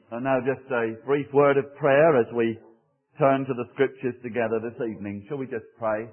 And now just a brief word of prayer as we turn to the Scriptures together this evening. Shall we just pray?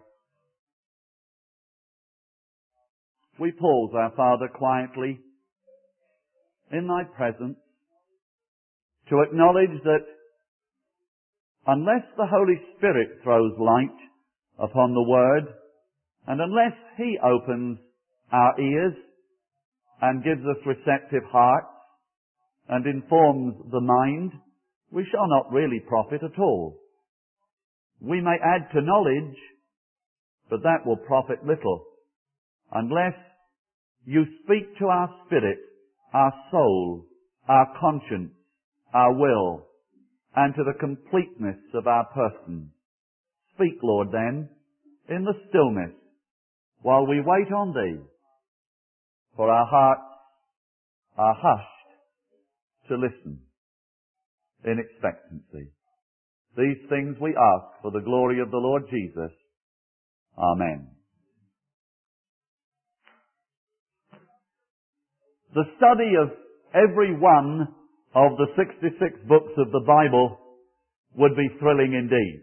We pause, our Father, quietly in Thy presence to acknowledge that unless the Holy Spirit throws light upon the Word, and unless He opens our ears and gives us receptive hearts and informs the mind, we shall not really profit at all. We may add to knowledge, but that will profit little unless you speak to our spirit, our soul, our conscience, our will, and to the completeness of our person. Speak, Lord, then, in the stillness, while we wait on Thee, for our hearts are hushed to listen in expectancy. These things we ask for the glory of the Lord Jesus. Amen. The study of every one of the 66 books of the Bible would be thrilling indeed.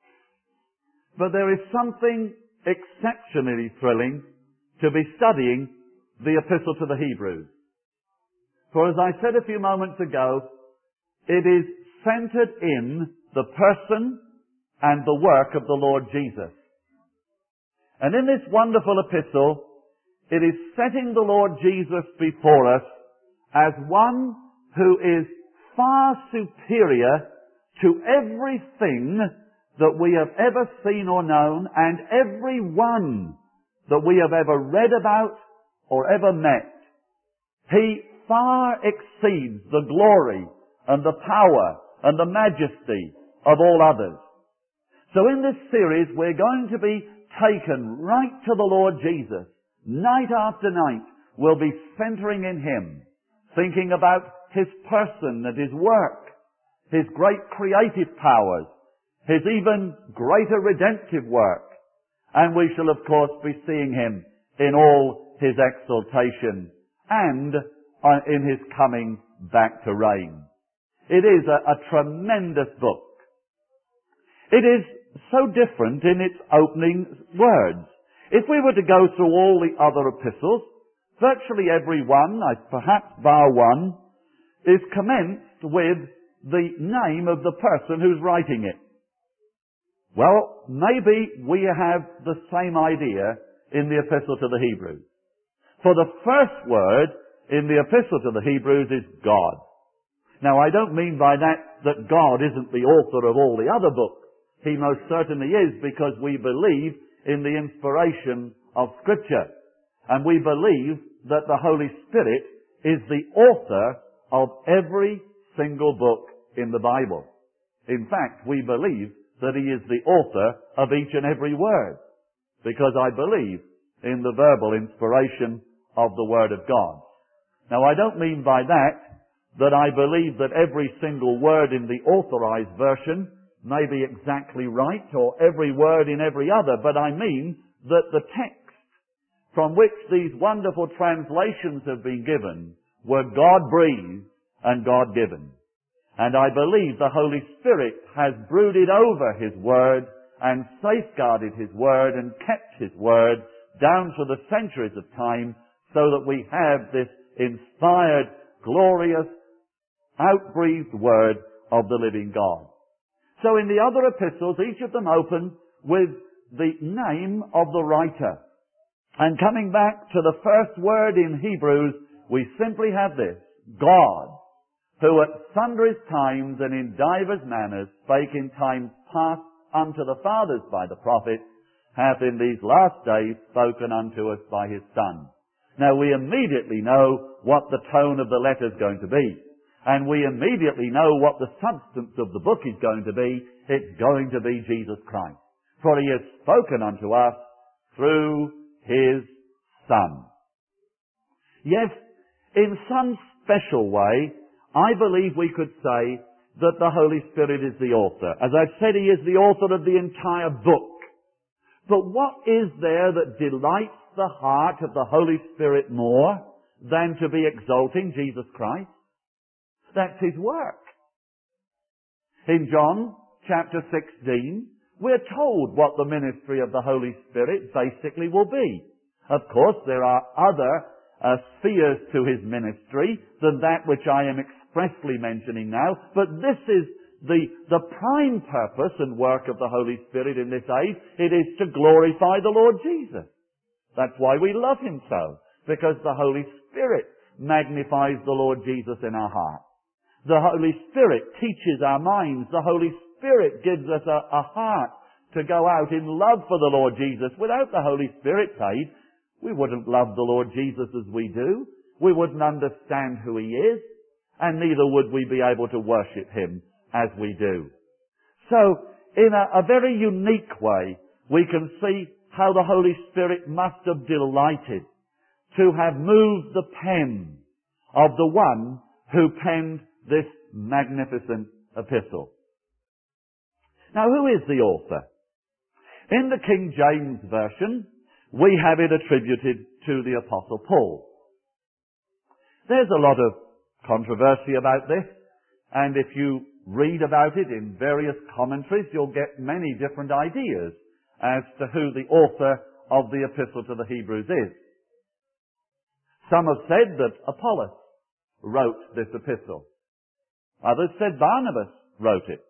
But there is something exceptionally thrilling to be studying the Epistle to the Hebrews. For as I said a few moments ago, it is centered in the person and the work of the Lord Jesus. And in this wonderful epistle, it is setting the Lord Jesus before us as one who is far superior to everything that we have ever seen or known, and every one that we have ever read about or ever met. He far exceeds the glory and the power and the majesty of all others. So in this series, we're going to be taken right to the Lord Jesus. Night after night, we'll be centering in Him, thinking about His person and His work, His great creative powers, His even greater redemptive work. And we shall, of course, be seeing Him in all His exaltation and in His coming back to reign. It is a tremendous book. It is so different in its opening words. If we were to go through all the other epistles, virtually every one, perhaps bar one, is commenced with the name of the person who's writing it. Well, maybe we have the same idea in the Epistle to the Hebrews. For the first word in the Epistle to the Hebrews is God. Now, I don't mean by that God isn't the author of all the other books. He most certainly is, because we believe in the inspiration of Scripture. And we believe that the Holy Spirit is the author of every single book in the Bible. In fact, we believe that He is the author of each and every word, because I believe in the verbal inspiration of the Word of God. Now, I don't mean by that I believe that every single word in the authorized version may be exactly right, or every word in every other, but I mean that the text from which these wonderful translations have been given were God-breathed and God-given. And I believe the Holy Spirit has brooded over His Word and safeguarded His Word and kept His Word down through the centuries of time, so that we have this inspired, glorious, outbreathed Word of the living God. So in the other epistles, each of them open with the name of the writer. And coming back to the first word in Hebrews, we simply have this: God, who at sundry times and in divers manners spake in times past unto the fathers by the prophets, hath in these last days spoken unto us by His Son. Now we immediately know what the tone of the letter is going to be. And we immediately know what the substance of the book is going to be. It's going to be Jesus Christ. For He has spoken unto us through His Son. Yes, in some special way, I believe we could say that the Holy Spirit is the author. As I've said, He is the author of the entire book. But what is there that delights the heart of the Holy Spirit more than to be exalting Jesus Christ? That's His work. In John chapter 16, we're told what the ministry of the Holy Spirit basically will be. Of course, there are other spheres to his ministry than that which I am expressly mentioning now, but this is the prime purpose and work of the Holy Spirit in this age. It is to glorify the Lord Jesus. That's why we love him so, because the Holy Spirit magnifies the Lord Jesus in our hearts. The Holy Spirit teaches our minds. The Holy Spirit gives us a heart to go out in love for the Lord Jesus. Without the Holy Spirit's aid, we wouldn't love the Lord Jesus as we do. We wouldn't understand who he is, and neither would we be able to worship him as we do. So, in a very unique way, we can see how the Holy Spirit must have delighted to have moved the pen of the one who penned this magnificent epistle. Now, who is the author? In the King James Version, we have it attributed to the Apostle Paul. There's a lot of controversy about this, and if you read about it in various commentaries, you'll get many different ideas as to who the author of the Epistle to the Hebrews is. Some have said that Apollos wrote this epistle. Others said Barnabas wrote it.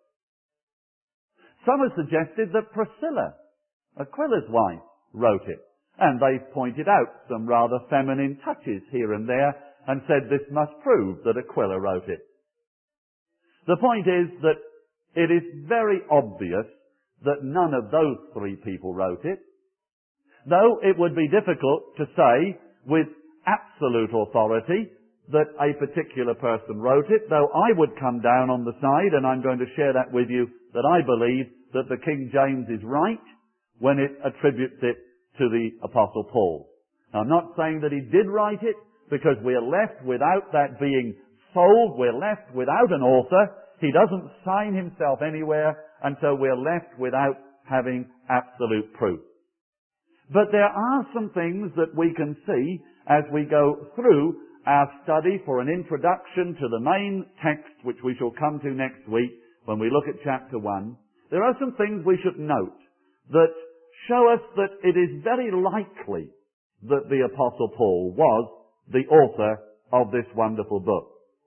Some have suggested that Priscilla, Aquila's wife, wrote it. And they've pointed out some rather feminine touches here and there and said this must prove that Aquila wrote it. The point is that it is very obvious that none of those three people wrote it, though it would be difficult to say with absolute authority that a particular person wrote it, though I would come down on the side, and I'm going to share that with you, that I believe that the King James is right when it attributes it to the Apostle Paul. Now, I'm not saying that he did write it, because we're left without that being sold, we're left without an author. He doesn't sign himself anywhere, and so we're left without having absolute proof. But there are some things that we can see as we go through our study for an introduction to the main text, which we shall come to next week when we look at chapter 1. There are some things we should note that show us that it is very likely that the Apostle Paul was the author of this wonderful book.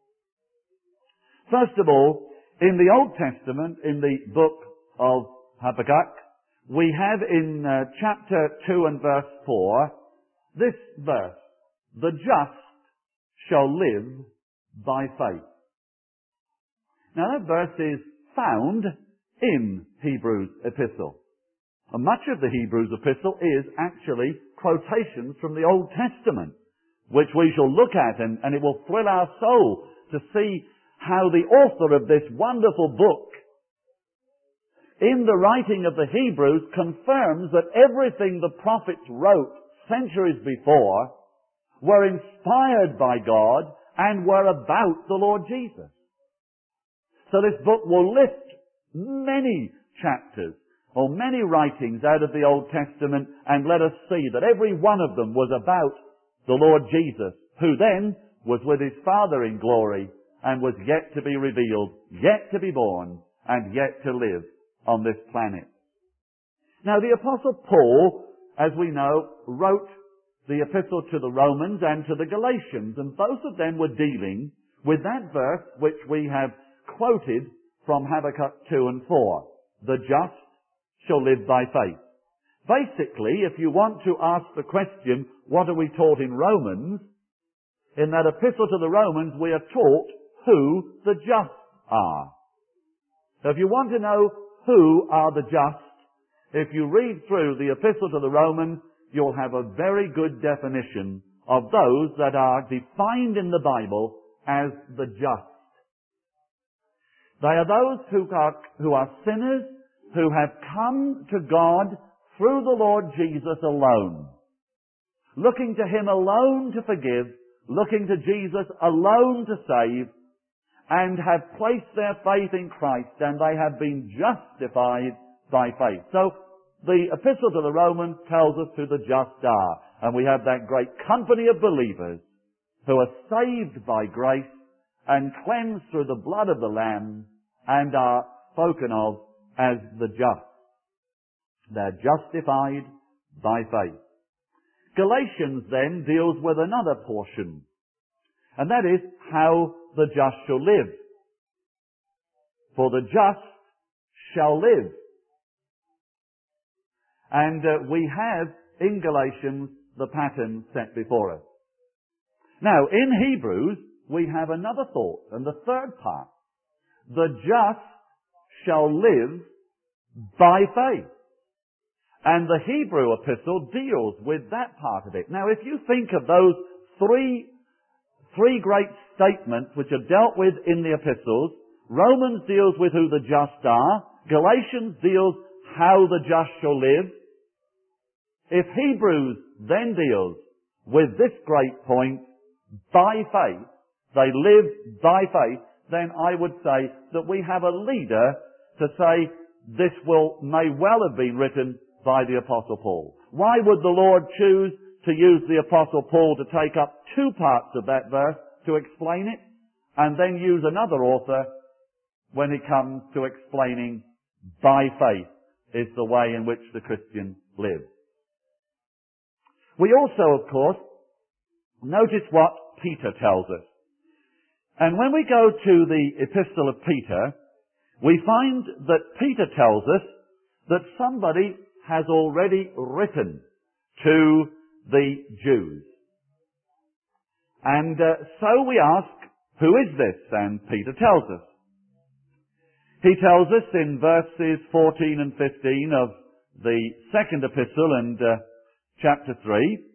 First of all, in the Old Testament, in the book of Habakkuk, we have in chapter 2 and verse 4, this verse, "The just shall live by faith." Now that verse is found in Hebrews' epistle. And much of the Hebrews epistle is actually quotations from the Old Testament, which we shall look at, and it will thrill our soul to see how the author of this wonderful book, in the writing of the Hebrews, confirms that everything the prophets wrote centuries before were inspired by God and were about the Lord Jesus. So this book will lift many chapters or many writings out of the Old Testament and let us see that every one of them was about the Lord Jesus, who then was with his Father in glory and was yet to be revealed, yet to be born, and yet to live on this planet. Now, the Apostle Paul, as we know, wrote the epistle to the Romans and to the Galatians, and both of them were dealing with that verse which we have quoted from Habakkuk 2 and 4. The just shall live by faith. Basically, if you want to ask the question, what are we taught in Romans? In that epistle to the Romans, we are taught who the just are. So if you want to know who are the just, if you read through the epistle to the Romans, you'll have a very good definition of those that are defined in the Bible as the just. They are those who are sinners, who have come to God through the Lord Jesus alone, looking to him alone to forgive, looking to Jesus alone to save, and have placed their faith in Christ, and they have been justified by faith. So, the epistle to the Romans tells us who the just are, and we have that great company of believers who are saved by grace and cleansed through the blood of the Lamb and are spoken of as the just. They're justified by faith. Galatians then deals with another portion, and that is how the just shall live. For the just shall live. And we have in Galatians the pattern set before us. Now, in Hebrews, we have another thought, and the third part. The just shall live by faith. And the Hebrew epistle deals with that part of it. Now, if you think of those three great statements which are dealt with in the epistles, Romans deals with who the just are, Galatians deals how the just shall live. If Hebrews then deals with this great point, by faith, they live by faith, then I would say that we have a leader to say this may well have been written by the Apostle Paul. Why would the Lord choose to use the Apostle Paul to take up two parts of that verse to explain it, and then use another author when it comes to explaining by faith is the way in which the Christian lives? We also, of course, notice what Peter tells us. And when we go to the epistle of Peter, we find that Peter tells us that somebody has already written to the Jews. And so we ask, who is this? And Peter tells us. He tells us in verses 14 and 15 of the second epistle and chapter 3.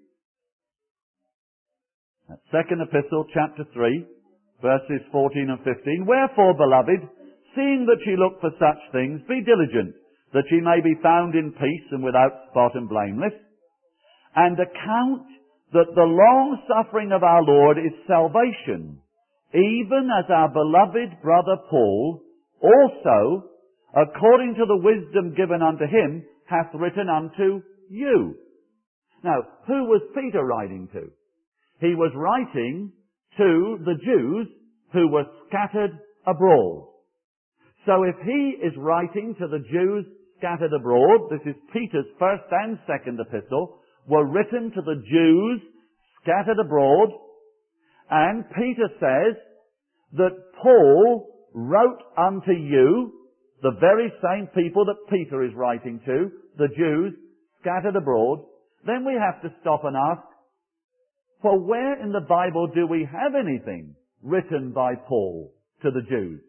Second epistle, chapter 3, verses 14 and 15. Wherefore, beloved, seeing that ye look for such things, be diligent, that ye may be found in peace and without spot and blameless, and account that the long suffering of our Lord is salvation, even as our beloved brother Paul also, according to the wisdom given unto him, hath written unto you. Now, who was Peter writing to? He was writing to the Jews who were scattered abroad. So if he is writing to the Jews scattered abroad, this is Peter's first and second epistle, were written to the Jews scattered abroad, and Peter says that Paul wrote unto you, the very same people that Peter is writing to, the Jews scattered abroad, then we have to stop and ask, well, where in the Bible do we have anything written by Paul to the Jews?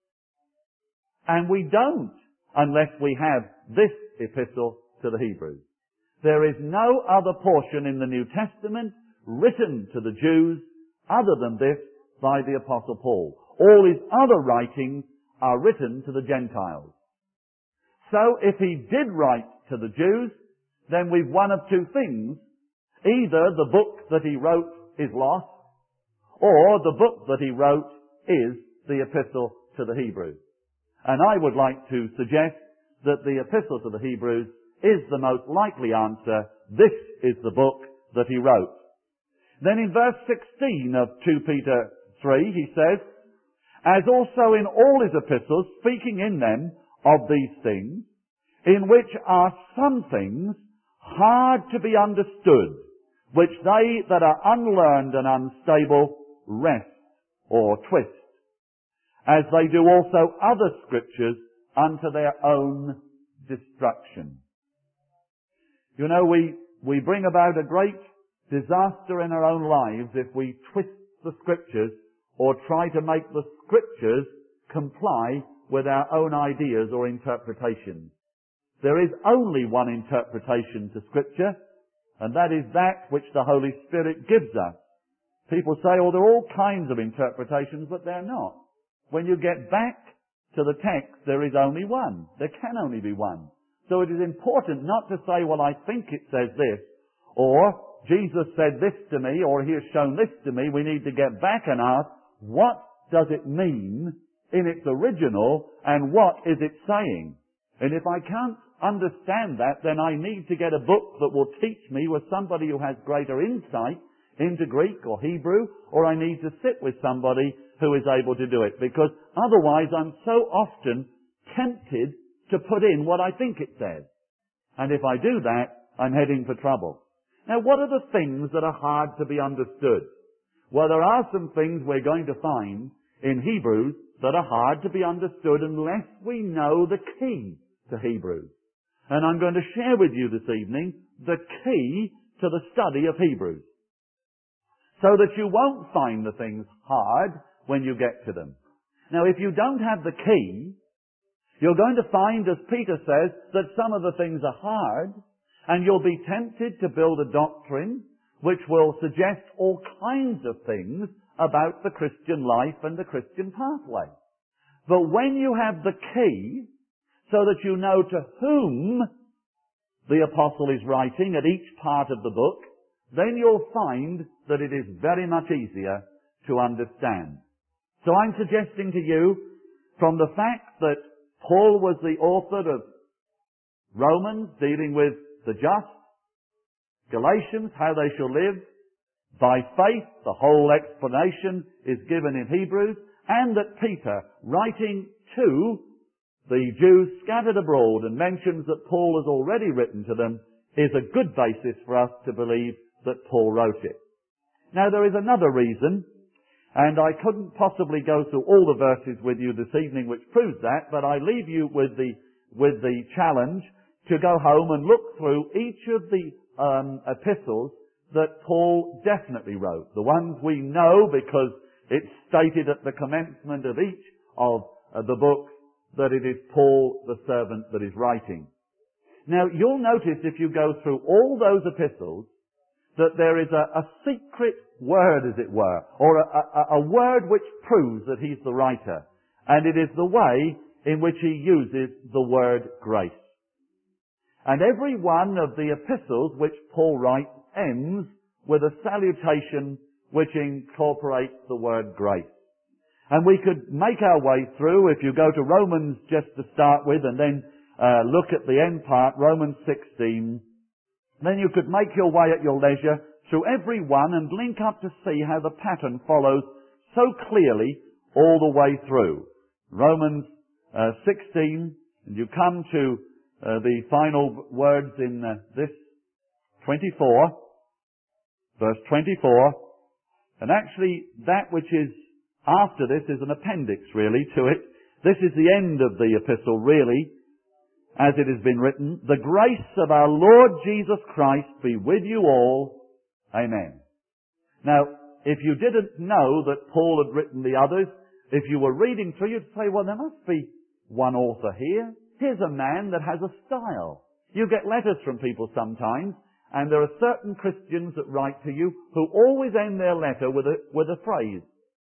And we don't, unless we have this epistle to the Hebrews. There is no other portion in the New Testament written to the Jews other than this by the Apostle Paul. All his other writings are written to the Gentiles. So if he did write to the Jews, then we've one of two things. Either the book that he wrote is lost, or the book that he wrote is the epistle to the Hebrews. And I would like to suggest that the epistle to the Hebrews is the most likely answer. This is the book that he wrote. Then in verse 16 of 2 Peter 3, he says, as also in all his epistles, speaking in them of these things, in which are some things hard to be understood, which they that are unlearned and unstable wrest or twist, as they do also other scriptures unto their own destruction. You know, we bring about a great disaster in our own lives if we twist the scriptures or try to make the scriptures comply with our own ideas or interpretations. There is only one interpretation to scripture, and that is that which the Holy Spirit gives us. People say, oh, there are all kinds of interpretations, but they're not. When you get back to the text, there is only one. There can only be one. So it is important not to say, well, I think it says this, or Jesus said this to me, or he has shown this to me. We need to get back and ask, what does it mean in its original, and what is it saying? And if I can't understand that, then I need to get a book that will teach me with somebody who has greater insight into Greek or Hebrew, or I need to sit with somebody who is able to do it, because otherwise I'm so often tempted to put in what I think it says. And if I do that, I'm heading for trouble. Now, what are the things that are hard to be understood? Well, there are some things we're going to find in Hebrews that are hard to be understood unless we know the key to Hebrews. And I'm going to share with you this evening the key to the study of Hebrews, so that you won't find the things hard when you get to them. Now, if you don't have the key, you're going to find, as Peter says, that some of the things are hard, and you'll be tempted to build a doctrine which will suggest all kinds of things about the Christian life and the Christian pathway. But when you have the key, so that you know to whom the apostle is writing at each part of the book, then you'll find that it is very much easier to understand. So I'm suggesting to you, from the fact that Paul was the author of Romans, dealing with the just, Galatians, how they shall live, by faith, the whole explanation is given in Hebrews, and that Peter, writing to the Jews scattered abroad and mentions that Paul has already written to them, is a good basis for us to believe that Paul wrote it. Now, there is another reason, and I couldn't possibly go through all the verses with you this evening which proves that, but I leave you with the challenge to go home and look through each of the epistles that Paul definitely wrote. The ones we know because it's stated at the commencement of each of the books that it is Paul, the servant, that is writing. Now, you'll notice if you go through all those epistles that there is a secret word, as it were, or a word which proves that he's the writer. And it is the way in which he uses the word grace. And every one of the epistles which Paul writes ends with a salutation which incorporates the word grace. And we could make our way through, if you go to Romans just to start with, and then look at the end part, Romans 16, then you could make your way at your leisure through every one and link up to see how the pattern follows so clearly all the way through. Romans 16, and you come to the final words in this 24, verse 24, and actually that which is after this is an appendix really to it. This is the end of the epistle really, as it has been written. The grace of our Lord Jesus Christ be with you all. Amen. Now, if you didn't know that Paul had written the others, if you were reading through, you'd say, well, there must be one author here. Here's a man that has a style. You get letters from people sometimes, and there are certain Christians that write to you who always end their letter with a phrase.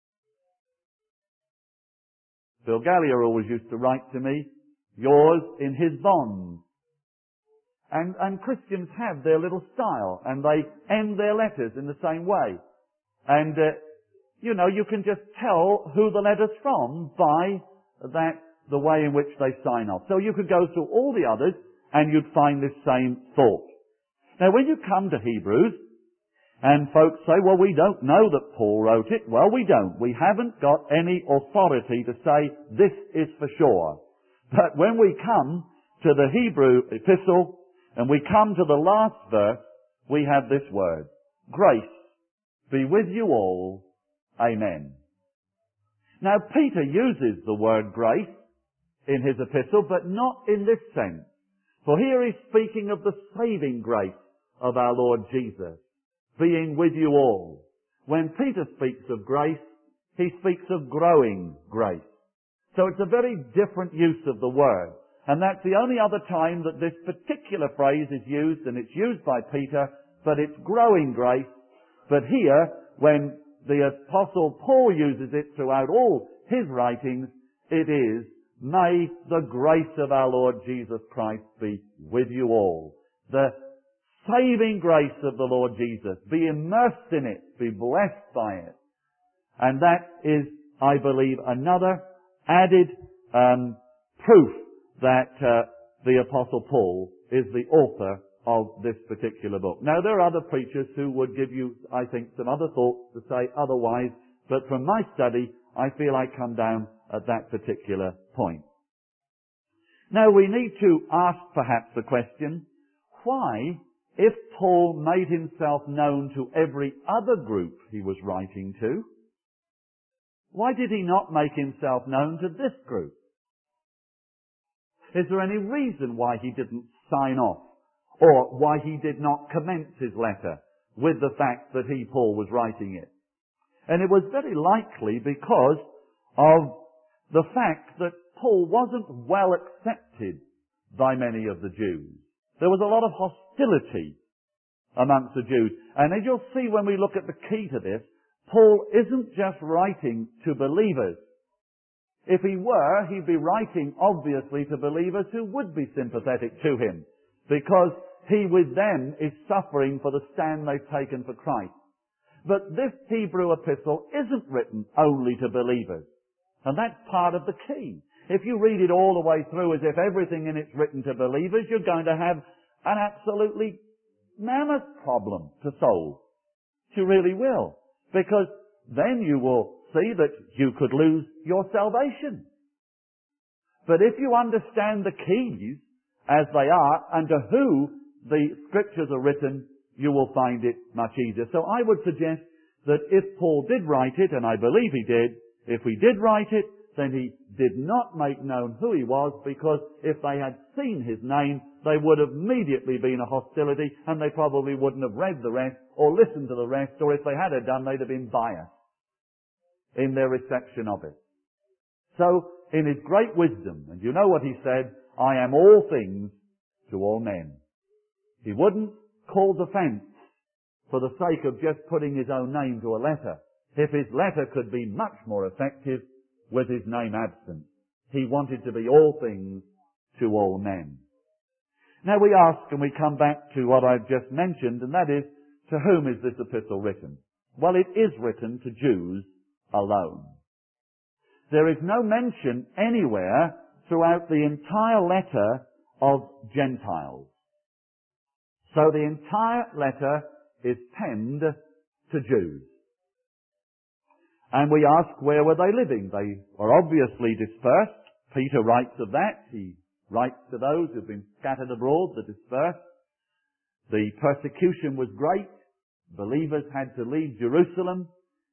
Bill Gallier always used to write to me, yours in his bonds. And Christians have their little style, and they end their letters in the same way. And, you can just tell who the letter's from by the way in which they sign off. So you could go through all the others, and you'd find this same thought. Now, when you come to Hebrews, and folks say, well, we don't know that Paul wrote it. Well, we don't. We haven't got any authority to say this is for sure. But when we come to the Hebrew epistle, and we come to the last verse, we have this word, grace be with you all. Amen. Now, Peter uses the word grace in his epistle, but not in this sense. For here he's speaking of the saving grace of our Lord Jesus, being with you all. When Peter speaks of grace, he speaks of growing grace. So it's a very different use of the word. And that's the only other time that this particular phrase is used, and it's used by Peter, but it's growing grace. But here, when the Apostle Paul uses it throughout all his writings, it is, may the grace of our Lord Jesus Christ be with you all. The saving grace of the Lord Jesus. Be immersed in it. Be blessed by it. And that is, I believe, another added proof that the Apostle Paul is the author of this particular book. Now, there are other preachers who would give you, I think, some other thoughts to say otherwise, but from my study, I feel I come down at that particular point. Now we need to ask perhaps the question, why, if Paul made himself known to every other group he was writing to, why did he not make himself known to this group? Is there any reason why he didn't sign off, or why he did not commence his letter with the fact that he, Paul, was writing it? And it was very likely because of the fact that Paul wasn't well accepted by many of the Jews. There was a lot of hostility amongst the Jews. And as you'll see when we look at the key to this, Paul isn't just writing to believers. If he were, he'd be writing obviously to believers who would be sympathetic to him, because he with them is suffering for the stand they've taken for Christ. But this Hebrew epistle isn't written only to believers. And that's part of the key. If you read it all the way through as if everything in it's written to believers, you're going to have an absolutely mammoth problem to solve. You really will. Because then you will see that you could lose your salvation. But if you understand the keys as they are and to who the Scriptures are written, you will find it much easier. So I would suggest that if Paul did write it, and I believe he did, if he did write it, then he did not make known who he was, because if they had seen his name, they would have immediately been a hostility, and they probably wouldn't have read the rest or listened to the rest, or if they had done, they'd have been biased in their reception of it. So, in his great wisdom, and you know what he said, I am all things to all men. He wouldn't cause offence for the sake of just putting his own name to a letter. If his letter could be much more effective with his name absent. He wanted to be all things to all men. Now we ask, and we come back to what I've just mentioned, and that is, to whom is this epistle written? Well, it is written to Jews alone. There is no mention anywhere throughout the entire letter of Gentiles. So the entire letter is penned to Jews. And we ask, where were they living? They are obviously dispersed. Peter writes of that. He writes to those who've been scattered abroad, the dispersed. The persecution was great. Believers had to leave Jerusalem.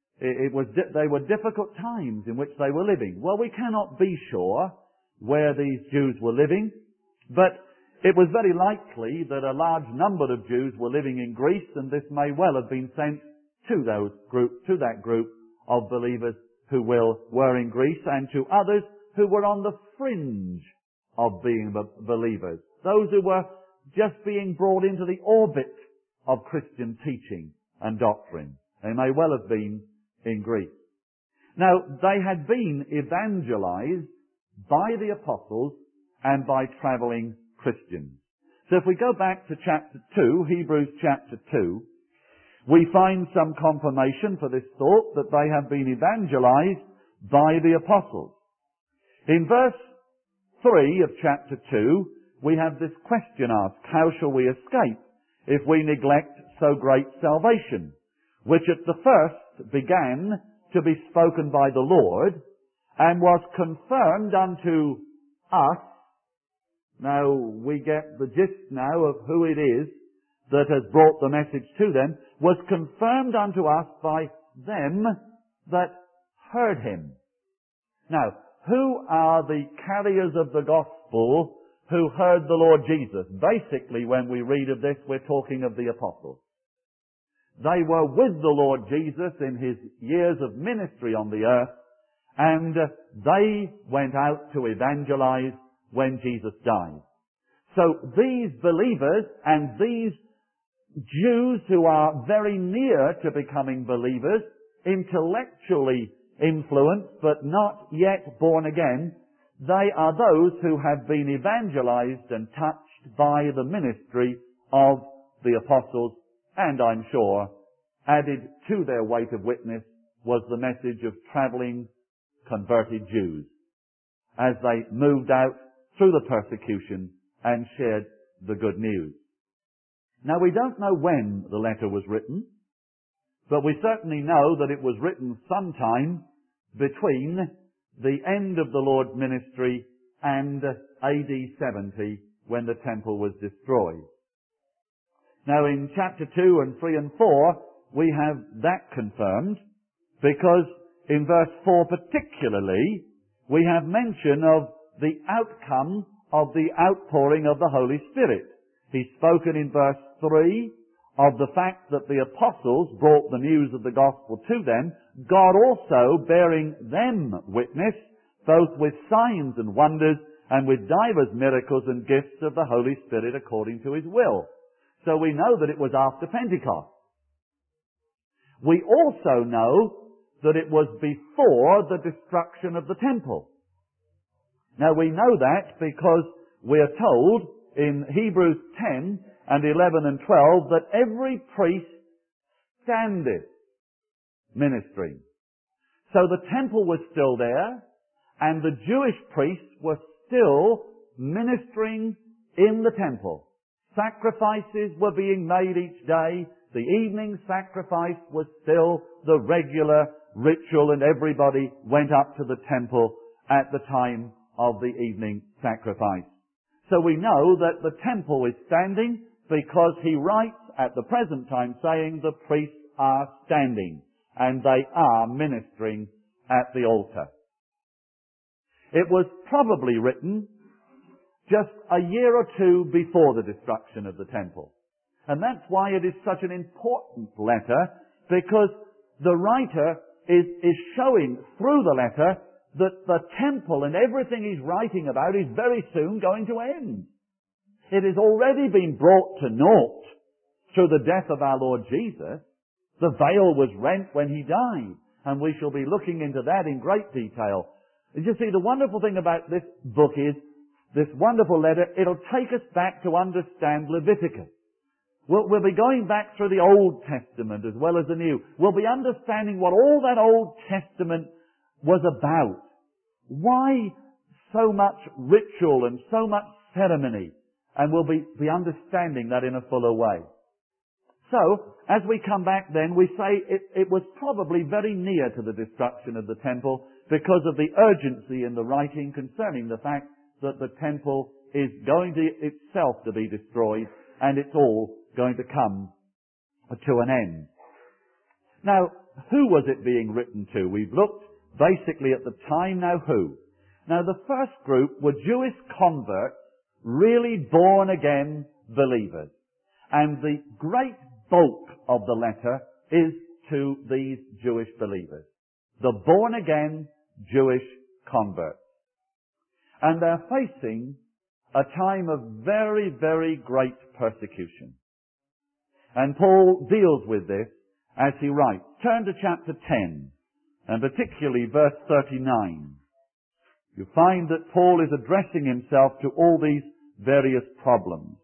They were difficult times in which they were living. Well, we cannot be sure where these Jews were living, but it was very likely that a large number of Jews were living in Greece, and this may well have been sent to that group of believers who were in Greece, and to others who were on the fringe of being believers. Those who were just being brought into the orbit of Christian teaching and doctrine. They may well have been in Greece. Now, they had been evangelized by the apostles and by traveling Christians. So if we go back to chapter 2, Hebrews chapter 2, we find some confirmation for this thought that they have been evangelized by the apostles. In verse 3 of chapter 2, we have this question asked, how shall we escape if we neglect so great salvation, which at the first began to be spoken by the Lord, and was confirmed unto us. Now, we get the gist now of who it is that has brought the message to them, was confirmed unto us by them that heard him. Now, who are the carriers of the gospel who heard the Lord Jesus? Basically, when we read of this, we're talking of the apostles. They were with the Lord Jesus in his years of ministry on the earth, and they went out to evangelize when Jesus died. So these believers and these Jews who are very near to becoming believers, intellectually influenced but not yet born again, they are those who have been evangelized and touched by the ministry of the apostles, and I'm sure added to their weight of witness was the message of traveling converted Jews as they moved out through the persecution and shared the good news. Now, we don't know when the letter was written, but we certainly know that it was written sometime between the end of the Lord's ministry and AD 70 when the temple was destroyed. Now in chapter 2 and 3 and 4 we have that confirmed, because in verse 4 particularly we have mention of the outcome of the outpouring of the Holy Spirit. He's spoken in verse 3 of the fact that the apostles brought the news of the gospel to them, God also bearing them witness, both with signs and wonders, and with divers miracles and gifts of the Holy Spirit according to His will. So we know that it was after Pentecost. We also know that it was before the destruction of the temple. Now we know that because we are told in Hebrews 10 and 11 and 12 that every priest standeth ministering. So the temple was still there, and the Jewish priests were still ministering in the temple. Sacrifices were being made each day. The evening sacrifice was still the regular ritual, and everybody went up to the temple at the time of the evening sacrifice. So we know that the temple is standing because he writes at the present time saying the priests are standing and they are ministering at the altar. It was probably written just a year or two before the destruction of the temple. And that's why it is such an important letter, because the writer is showing through the letter that the temple and everything he's writing about is very soon going to end. It has already been brought to naught through the death of our Lord Jesus. The veil was rent when he died, and we shall be looking into that in great detail. You see, the wonderful thing about this book is, this wonderful letter, it'll take us back to understand Leviticus. We'll be going back through the Old Testament as well as the New. We'll be understanding what all that Old Testament was about. Why so much ritual and so much ceremony? And we'll be understanding that in a fuller way. So, as we come back then, we say it was probably very near to the destruction of the temple because of the urgency in the writing concerning the fact that the temple is going to itself to be destroyed, and it's all going to come to an end. Now, who was it being written to? We've looked basically at the time. Now who? Now the first group were Jewish converts, really born again believers. And the great bulk of the letter is to these Jewish believers. The born again Jewish converts. And they're facing a time of very, very great persecution. And Paul deals with this as he writes. Turn to chapter 10, and particularly verse 39. You find that Paul is addressing himself to all these various problems.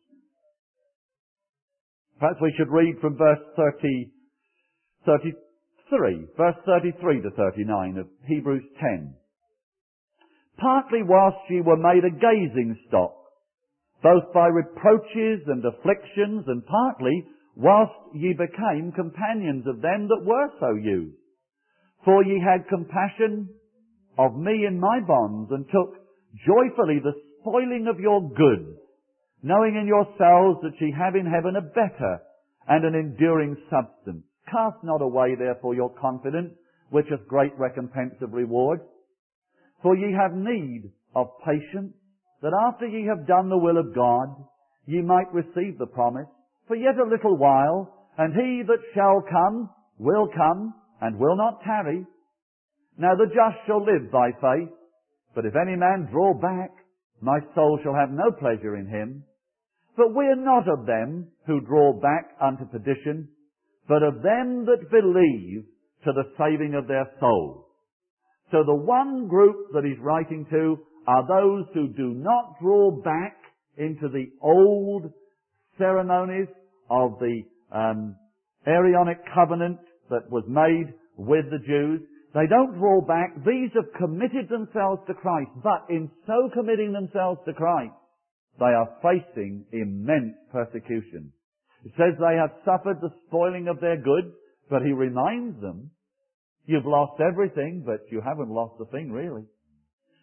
Perhaps we should read from verse 33, verse 33 to 39 of Hebrews 10. Partly whilst ye were made a gazing stock, both by reproaches and afflictions, and partly whilst ye became companions of them that were so used. For ye had compassion of me in my bonds, and took joyfully the spoiling of your goods, knowing in yourselves that ye have in heaven a better and an enduring substance. Cast not away therefore your confidence, which hath great recompense of reward. For ye have need of patience, that after ye have done the will of God, ye might receive the promise. For yet a little while, and he that shall come, and will not tarry. Now the just shall live by faith, but if any man draw back, my soul shall have no pleasure in him. But we are not of them who draw back unto perdition, but of them that believe to the saving of their souls. So the one group that he's writing to are those who do not draw back into the old ceremonies of the Aaronic covenant that was made with the Jews. They don't draw back. These have committed themselves to Christ, but in so committing themselves to Christ, they are facing immense persecution. It says they have suffered the spoiling of their goods, but he reminds them, you've lost everything, but you haven't lost a thing really.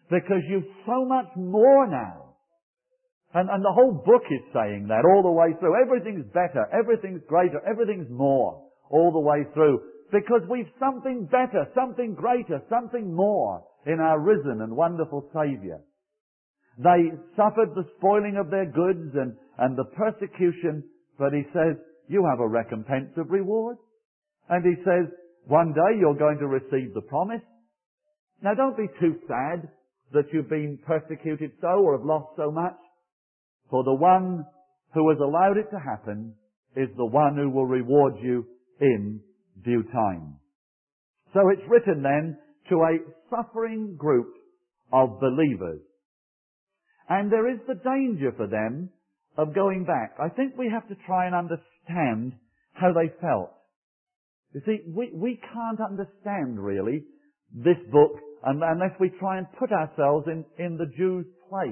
Because you've so much more now. And the whole book is saying that all the way through. Everything's better, everything's greater, everything's more all the way through. Because we've something better, something greater, something more in our risen and wonderful Saviour. They suffered the spoiling of their goods and the persecution, but he says, you have a recompense of reward. And he says, one day you're going to receive the promise. Now don't be too sad that you've been persecuted so or have lost so much. For the one who has allowed it to happen is the one who will reward you in due time. So it's written then to a suffering group of believers. And there is the danger for them of going back. I think we have to try and understand how they felt. You see, we can't understand really this book unless we try and put ourselves in the Jews' place.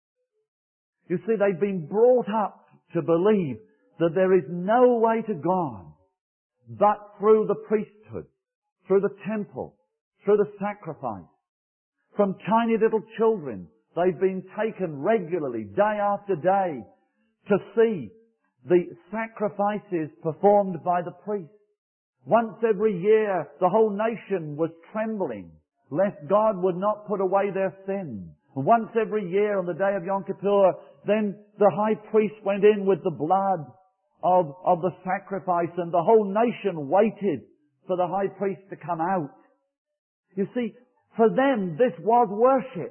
You see, they've been brought up to believe that there is no way to God but through the priesthood, through the temple, through the sacrifice. From tiny little children, they've been taken regularly, day after day, to see the sacrifices performed by the priest. Once every year, the whole nation was trembling, lest God would not put away their sin. Once every year on the day of Yom Kippur, then the high priest went in with the blood of the sacrifice, and the whole nation waited for the high priest to come out. You see, for them this was worship.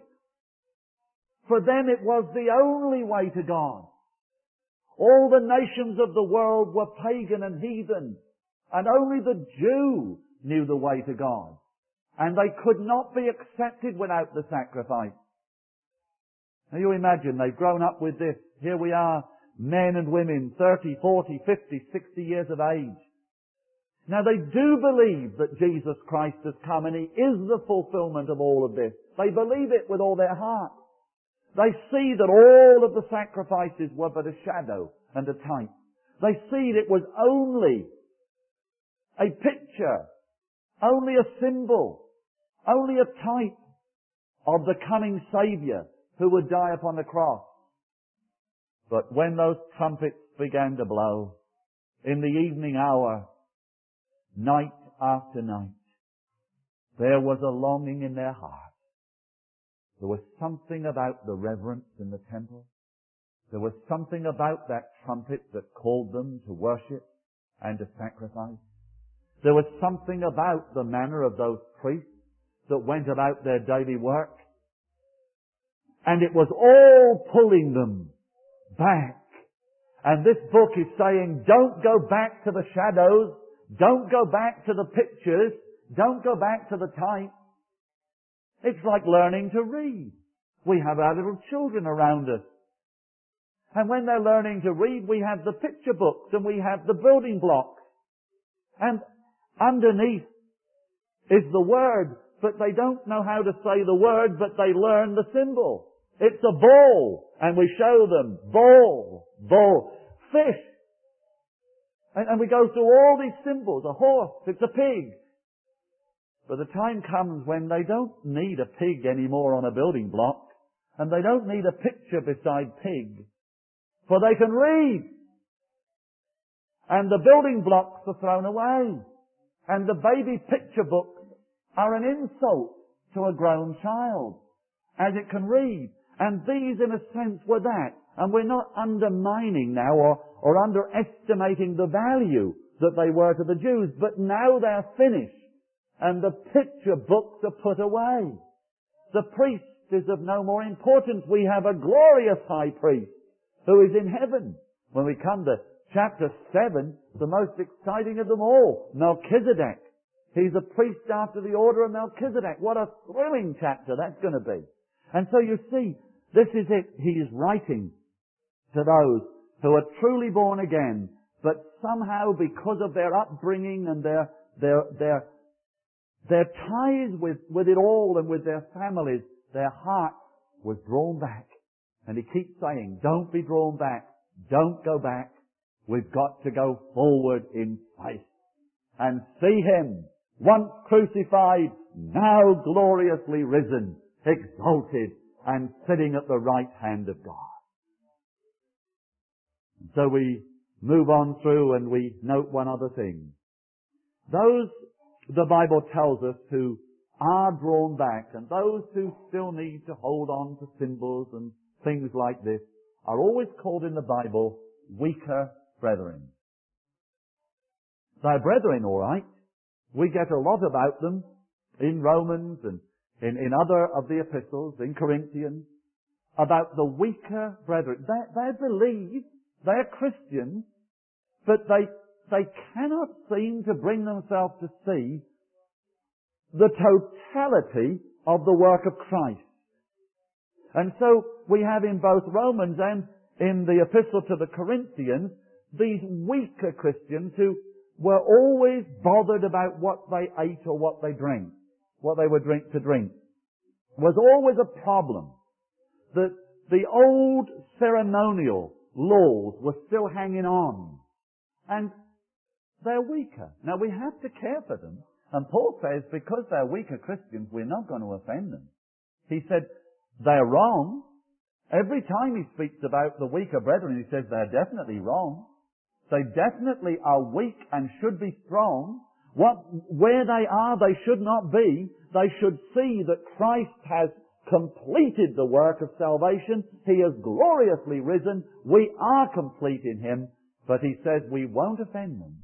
For them it was the only way to God. All the nations of the world were pagan and heathen, and only the Jew knew the way to God. And they could not be accepted without the sacrifice. Now you imagine, they've grown up with this. Here we are, men and women, 30, 40, 50, 60 years of age. Now they do believe that Jesus Christ has come and He is the fulfillment of all of this. They believe it with all their heart. They see that all of the sacrifices were but a shadow and a type. They see that it was only a picture, only a symbol, only a type of the coming Saviour who would die upon the cross. But when those trumpets began to blow, in the evening hour, night after night, there was a longing in their heart. There was something about the reverence in the temple. There was something about that trumpet that called them to worship and to sacrifice. There was something about the manner of those priests that went about their daily work. And it was all pulling them back. And this book is saying, don't go back to the shadows. Don't go back to the pictures. Don't go back to the type. It's like learning to read. We have our little children around us. And when they're learning to read, we have the picture books and we have the building blocks. And underneath is the word, but they don't know how to say the word, but they learn the symbol. It's a ball, and we show them ball, fish. And we go through all these symbols. A horse, it's a pig. But the time comes when they don't need a pig anymore on a building block, and they don't need a picture beside pig, for they can read. And the building blocks are thrown away. And the baby picture books are an insult to a grown child, as it can read. And these, in a sense, were that. And we're not undermining now or underestimating the value that they were to the Jews. But now they're finished. And the picture books are put away. The priest is of no more importance. We have a glorious high priest who is in heaven. When we come to chapter 7, the most exciting of them all, Melchizedek. He's a priest after the order of Melchizedek. What a thrilling chapter that's going to be. And so you see, this is it. He is writing to those who are truly born again, but somehow because of their upbringing and their ties with it all and with their families, their heart was drawn back. And he keeps saying, don't be drawn back. Don't go back. We've got to go forward in faith and see Him once crucified, now gloriously risen. exalted and sitting at the right hand of God. And so we move on through and we note one other thing. Those, the Bible tells us, who are drawn back and those who still need to hold on to symbols and things like this are always called in the Bible weaker brethren. They're brethren, all right. We get a lot about them in Romans and in other of the epistles, in Corinthians, about the weaker brethren. They believe, they're Christians, but they cannot seem to bring themselves to see the totality of the work of Christ. And so we have in both Romans and in the epistle to the Corinthians these weaker Christians who were always bothered about what they ate or what they drank, what they were to drink. Was always a problem. That the old ceremonial laws were still hanging on. And they're weaker. Now we have to care for them. And Paul says because they're weaker Christians, we're not going to offend them. He said, they're wrong. Every time he speaks about the weaker brethren, he says they're definitely wrong. They definitely are weak and should be strong. Where they are, they should not be. They should see that Christ has completed the work of salvation. He has gloriously risen. We are complete in Him. But he says we won't offend them.